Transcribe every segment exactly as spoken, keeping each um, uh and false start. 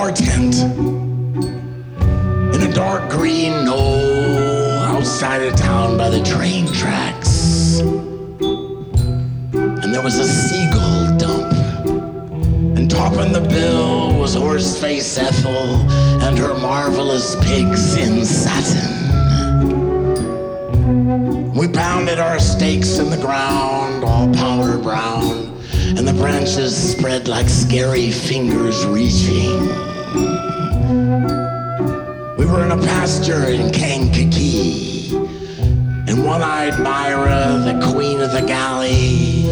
our tent in a dark green knoll outside of town by the train tracks. And there was a seagull dump. And topping the bill was Horseface Ethel and her marvelous pigs in satin. We pounded our stakes in the ground, all powder brown, and the branches spread like scary fingers reaching. We were in a pasture in Kankakee, and one-eyed Myra, the queen of the galley,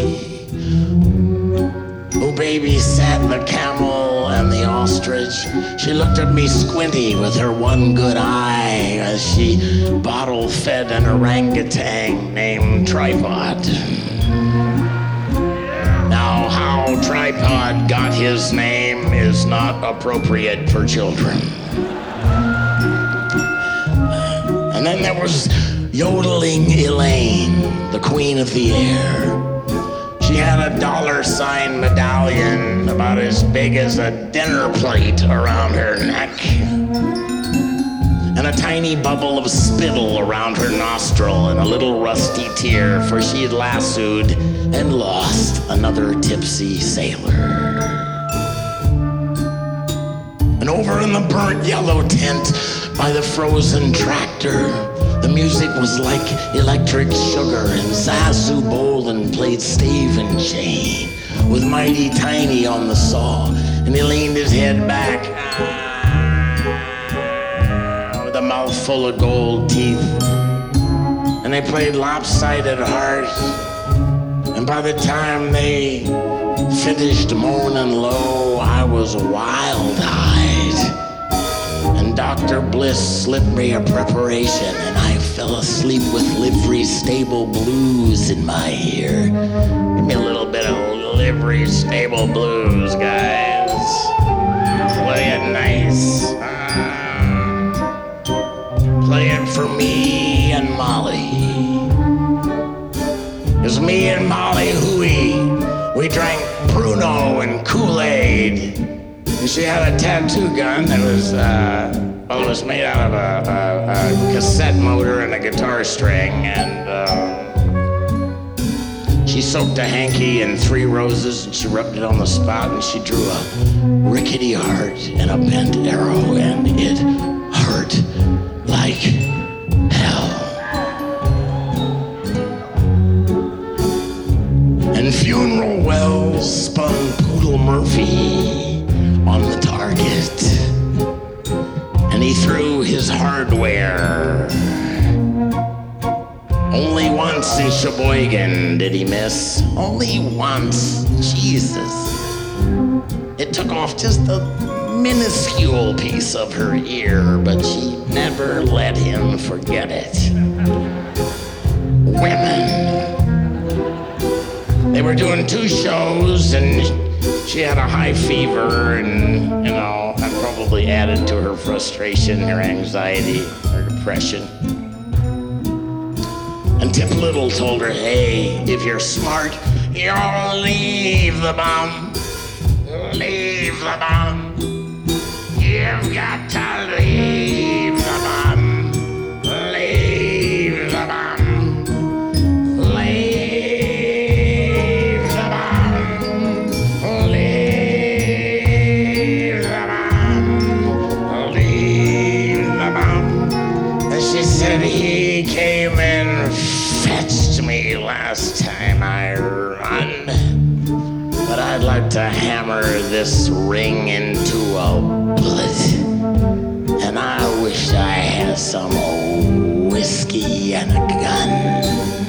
who babysat the camel and the ostrich, she looked at me squinty with her one good eye as she bottle-fed an orangutan named Tripod. Now, how Tripod got his name is not appropriate for children. And then there was yodeling Elaine, the queen of the air. She had a dollar sign medallion about as big as a dinner plate around her neck, and a tiny bubble of spittle around her nostril, and a little rusty tear, for she had lassoed and lost another tipsy sailor. And over in the burnt yellow tent by the frozen tractor, the music was like electric sugar, and Zazu Bolin played Stave and Chain with Mighty Tiny on the saw, and he leaned his head back ah, with a mouthful of gold teeth. And they played Lopsided Heart, and by the time they finished moaning low, I was wild-eyed. And Doctor Bliss slipped me a preparation, and I fell asleep with Livery Stable Blues in my ear. Give me a little bit of Livery Stable Blues, guys. Play it nice. Ah. Play it for me and Molly. It was me and Molly Hooey. We drank Bruno and Kool-Aid. And she had a tattoo gun that was, uh, well, it was made out of a, a, a cassette motor and a guitar string, and um, she soaked a hanky in three roses, and she rubbed it on the spot, and she drew a rickety heart and a bent arrow, and it hurt like hell. And Funeral Wells spun Poodle Murphy on the target, and he threw his hardware. Only once in Sheboygan did he miss. Only once. Jesus. It took off just a minuscule piece of her ear, but she never let him forget it. Women. They were doing two shows, and she had a high fever, and, you know, that probably added to her frustration, her anxiety, her depression. And Tip Little told her, hey, if you're smart, you'll leave the bum. Leave the bum. You've got to leave the bum. Leave the bum. He came and fetched me last time I run, but I'd like to hammer this ring into a bullet, and I wish I had some old whiskey and a gun.